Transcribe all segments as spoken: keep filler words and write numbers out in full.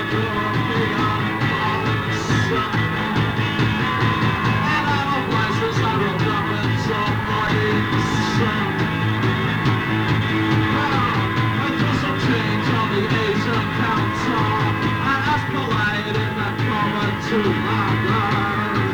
To my life.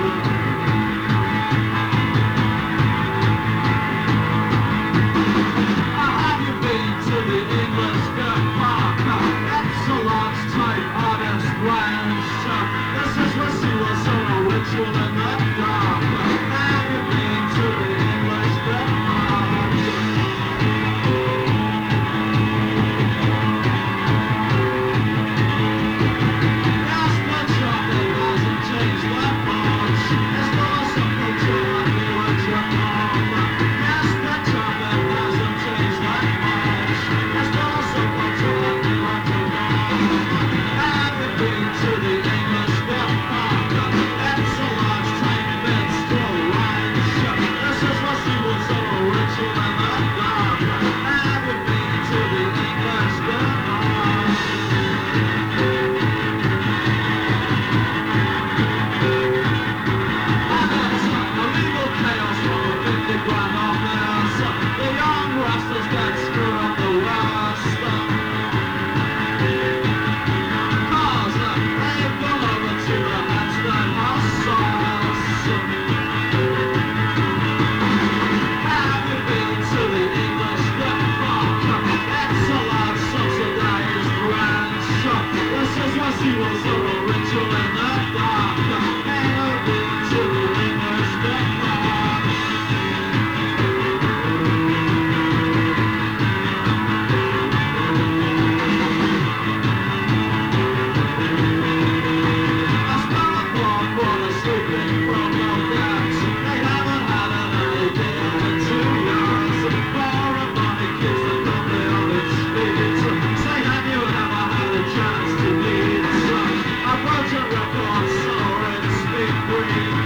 Have you been to the English Good Park? Excellent type honest ranch. This is where she was so ritual in the dark. Have you been to the English Good Park? Yes, but chocolate hasn't changed that much. It's not simple to like what you want. Yes, but chocolate hasn't changed that much. It's not simple to like what you want. Have you been to the English Good Park? It's a large train minstrel ranch. This is what she was so ritual in the dark. Have you been to the English Good Park? Illegal chaos from a fifty grand office. The young rascals get screwed up the worst. Cause they've gone over to the Hampstead hustles. Have you been to the English Good Park? It's a large subsidized ranch. This is what she was so ritual in the dark. Have you been to the English Good Park? I smell a blood water sleeping from your decks. They haven't had an idea in two years. Foreign money keeps the company on its feet. Say, have you ever had a chance to meet a virgin record seller in Speed Creek?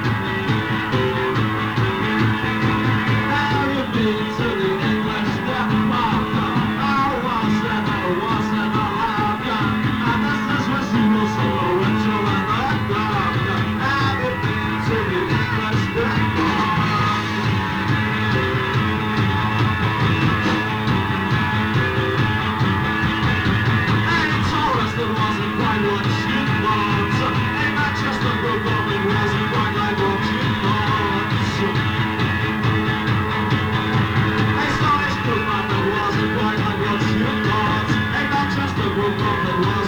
Have you been to the English Good Park? I wasn't, I wasn't allowed. And this is where she was so ritual in the dark. Have you been to the English Good Park? Any tourist that wasn't quite what you thought. Any Manchester broke up, it wasn't quite like what you thought. Hey, Scottish good man that wasn't quite like what you thought. Hey, Manchester broke up, it wasn't